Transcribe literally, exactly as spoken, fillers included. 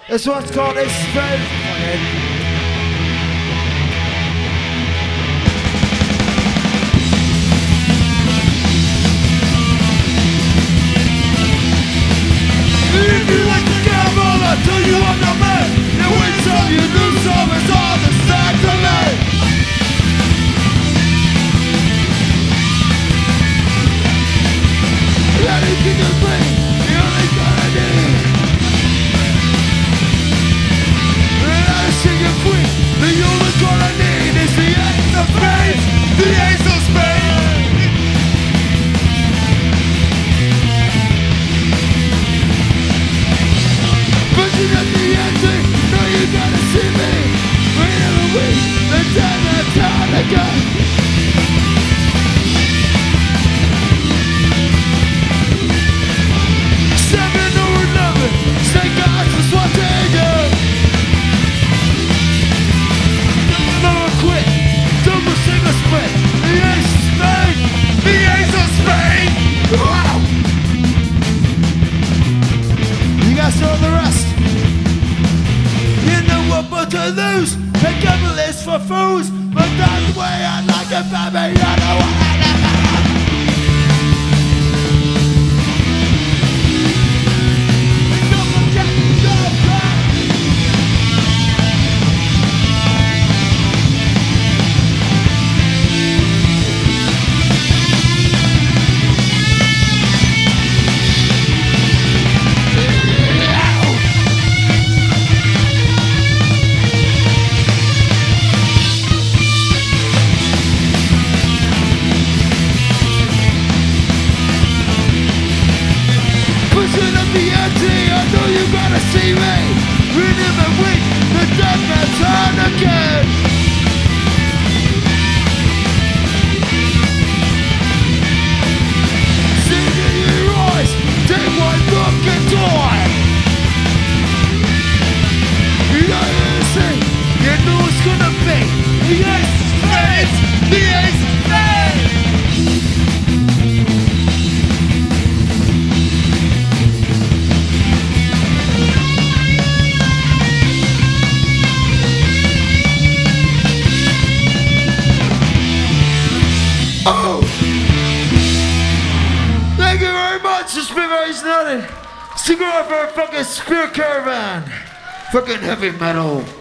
This one's called Experiment. If you like the gamble, I tell you I'm the man. You win some, you lose some, it's all the same to me. Anything you think, the only thing I need. And I sing a queen, the only thing I need is the ace of spades, the ace of spades. Pushing at the ending, now you gotta see me. Wait a week, the time and time again. Seven or eleven, say God was watching you. Never quit, double single split. The ace of spades, the ace of spades. Wow. You guys know the rest. You know what but to lose. The devil is for fools, but that's the way I like it, baby. I know what I like. See me, we never win, the death man turn again. See in your eyes, take one look and die. You know what I say, you know it's gonna be the ace of spades, the ace of spades. Oh! Thank you very much, it's been very snotty. Stick around for a fucking Spear Caravan. Fucking heavy metal.